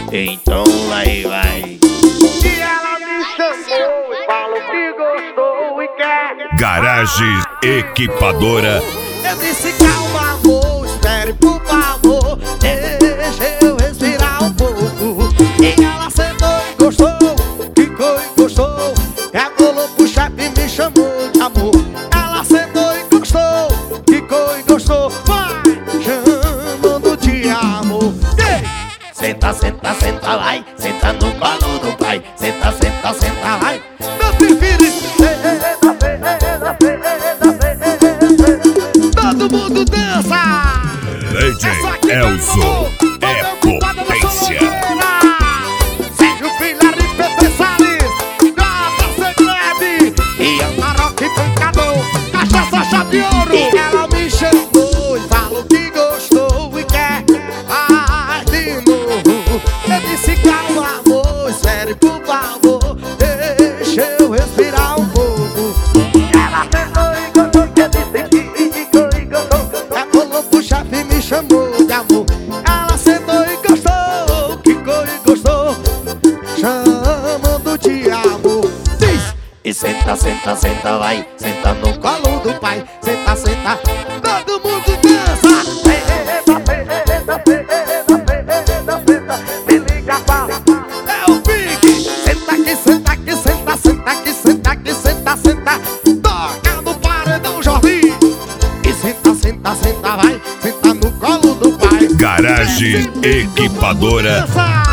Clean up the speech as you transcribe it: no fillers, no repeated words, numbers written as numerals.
Então vai. E ela me chamou e falou que gostou e quer. Garagem Equipadora. Eu disse calma amor, espere por favor, deixa eu respirar um pouco. E ela sentou e gostou, ficou e gostou, rebolou pro chefe e me chamou de amor. Ela sentou e gostou, ficou e gostou, vai chamando de amor. Senta, senta, senta, vai. Senta no colo do pai. Senta, senta, senta, vai. Meu preferido. Todo mundo dança. Legend Elzo é potência. Sérgio Pilar e Pepe Salles, Gata Segrebe e Amaroque Pancador, Cachaça Chave de Ouro. E ela me chamou e falou que gostou e quer mais de novo. Eu disse calma amor, espere por favor, deixa eu respirar um pouco. Ela sentou e gostou, eu disse que gostou, rebolou pro chefe e me chamou de amor. Ela sentou e gostou, quicou e gostou, chamando de amor. Diz! E senta, senta, senta, vai. Senta no colo. Colo do pai, senta, senta, todo mundo dança. Senta, senta, senta, senta, me liga, fala. É o Big. Senta aqui, senta aqui, senta, senta aqui, senta aqui, senta, senta. Toca no paredão, Jorginho. E senta, senta, senta, vai. Senta no colo do pai. Garagem Equipadora. Dança.